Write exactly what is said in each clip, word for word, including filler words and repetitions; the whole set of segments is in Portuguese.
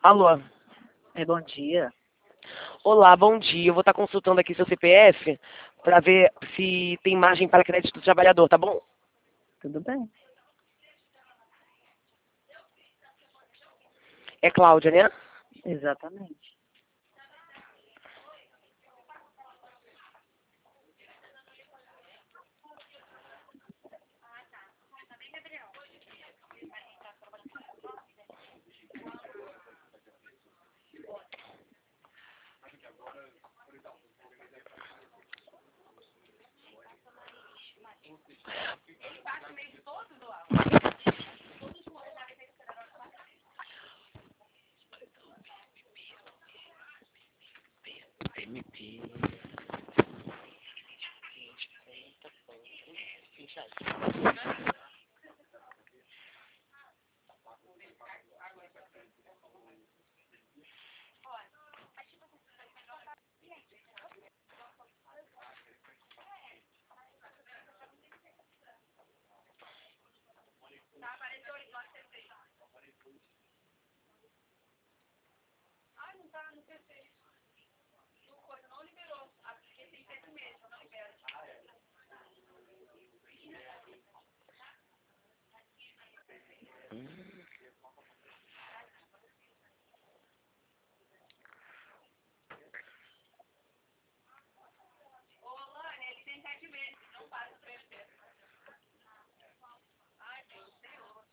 Alô. É, bom dia. Olá, bom dia. Eu vou estar consultando aqui seu C P F para ver se tem margem para crédito do trabalhador, tá bom? Tudo bem? É Cláudia, né? Exatamente. M P.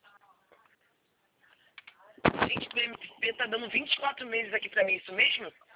Gente, o M P tá dando vinte e quatro meses aqui pra mim, isso mesmo?